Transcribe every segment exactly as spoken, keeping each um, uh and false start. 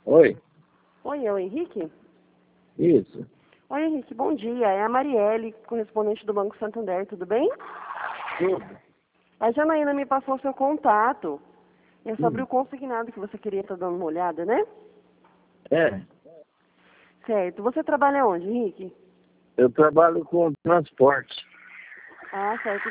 Oi, Oi, é o Henrique? isso. Oi, Henrique, bom dia. É a Marielle, correspondente do Banco Santander, tudo bem? Tudo. A Janaína me passou o seu contato. É sobre Hum. o consignado que você queria estar dando uma olhada, né? É, Certo. Você trabalha onde, Henrique? eu trabalho com transporte. Ah, certo.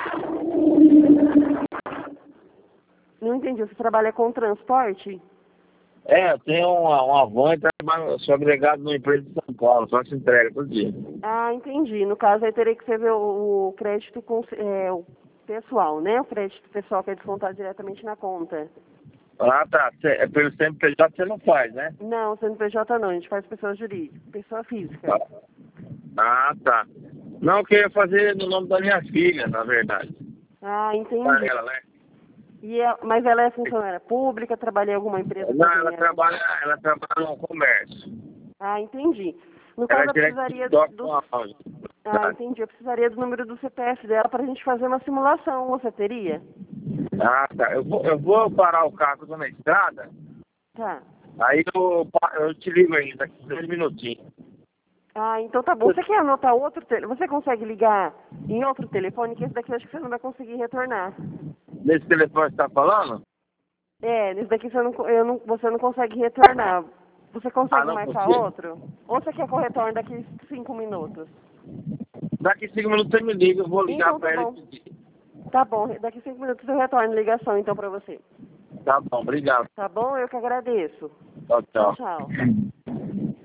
Não entendi. Você trabalha com transporte? É, eu tenho uma, uma van e trabalho, sou agregado numa empresa de São Paulo, só se entrega todo dia. Ah, entendi. No caso, aí teria que ser ver o, o crédito com, é, o pessoal, né? O crédito pessoal que é descontado diretamente na conta. Ah, tá. Cê- É pelo C N P J você não faz, né? Não, C N P J não. A gente faz pessoa jurídica, pessoa física. Ah, tá. Não, eu queria fazer no nome da minha filha, na verdade. Ah, Para entendi. ela, né? E é- mas ela é funcionária pública, trabalha em alguma empresa Não, também? ela É? trabalha, ela trabalha no comércio. Ah, entendi. No Ela caso, é eu direto de precisaria toque com do... a loja. Ah, entendi. Eu precisaria do número do C P F dela para a gente fazer uma simulação. Você teria? Ah, tá. Eu vou, eu vou parar o carro, eu tô na estrada. Tá. Aí eu, pa- eu te ligo ainda, daqui a dois minutinhos. Ah, então tá bom. Você quer anotar outro telefone? Você consegue ligar em outro telefone? Que esse daqui eu acho que você não vai conseguir retornar. Nesse telefone que você tá falando? É, nesse daqui você não, co- eu não, você não consegue retornar. Você Ah, consegue não marcar consigo? outro? Ou você quer que eu retorne daqui cinco minutos? Daqui cinco minutos você me liga, eu vou ligar Então tá pra ela e bom. pedir. Tá bom. Daqui cinco minutos eu retorno a ligação então pra você. Tá bom, obrigado. Tá bom? Eu que agradeço. Tchau, Tchau, tchau. tchau.